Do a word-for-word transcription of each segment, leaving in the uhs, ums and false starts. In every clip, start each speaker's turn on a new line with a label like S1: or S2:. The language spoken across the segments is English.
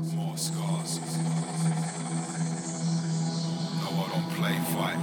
S1: More scars. No, I don't play fight.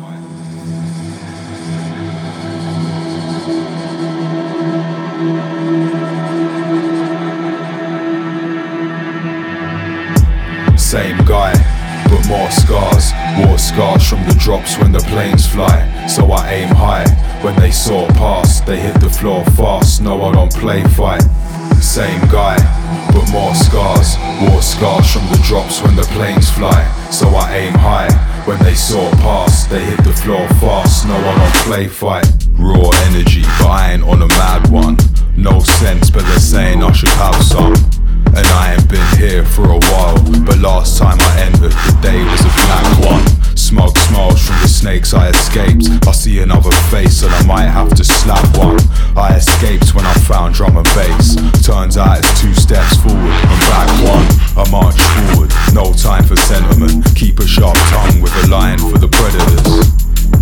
S1: Same guy, but more scars. More scars from the drops when the planes fly. So I aim high. When they soar past, they hit the floor fast. No, I don't play fight. Same guy, but more scars. War scars from the drops when the planes fly. So I aim high. When they soar past, they hit the floor fast. No, I don't play fight. Raw energy, but I ain't on a mad one. No sense, but they're saying I should have some. And I ain't been here for a while, but last time I entered, the day was a black one. Smug smiles from the snakes I escaped. I see another face and I might have to slap one. I escaped when I found drum and bass. Turns out it's two steps forward and back one. I march forward, no time for sentiment. Keep a sharp tongue with a lion for the predators.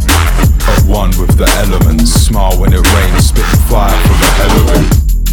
S1: At one with the elements, smile when it rains, spitting fire for the hell of it.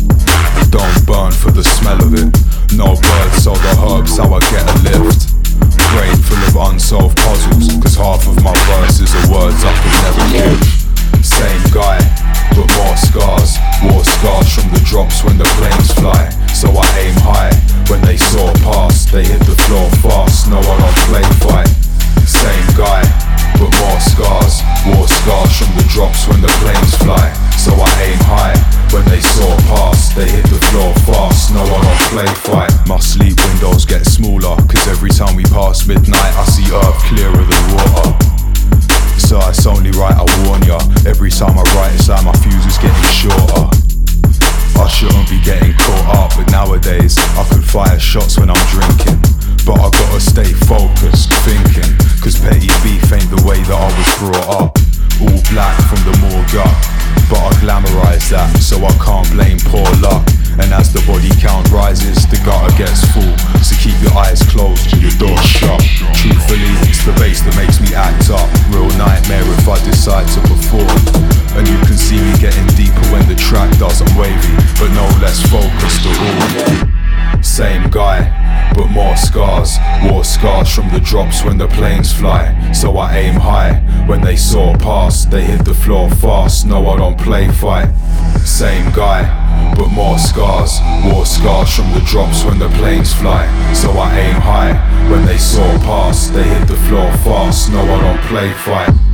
S1: Don't burn for the smell of it. No birds, so the herbs, how I get a lift. Brain full of unsolved puzzles, cause half of my verses are words I could never give. Same guy, but more scars. War scars from the drops when the planes fly. So I aim high. When they soar past, they hit the floor fast. No, I don't play fight. Same guy, but more scars. War scars from the drops when the planes fly. So I aim high. When they soar past, they hit the floor fast. No, I don't play fight. My sleep windows get smaller, cause every time we pass midnight I see earth clearer than water. So it's only right I warn ya. Every time I write it's like my fuse is getting shorter. I shouldn't be getting caught up, but nowadays I could fire shots when I'm drinking. But I gotta stay focused, thinking, cause petty beef ain't the way that I was brought up. All black from the morgue up, but I glamorise that, so I can't blame poor luck. And as the body count rises, the gutter gets full. So keep your eyes closed and your door shut. Truthfully, it's the bass that makes me act up. Real nightmare if I decide to perform. And you can see me getting deeper when the track doesn't wavy, but no less focused at all. Same guy, but more scars. War scars from the drops when the planes fly. So I aim high. When they soar past, they hit the floor fast. No, I don't play fight. Same guy, but more scars. War scars from the drops when the planes fly. So I aim high. When they soar past, they hit the floor fast. No, I don't play fight.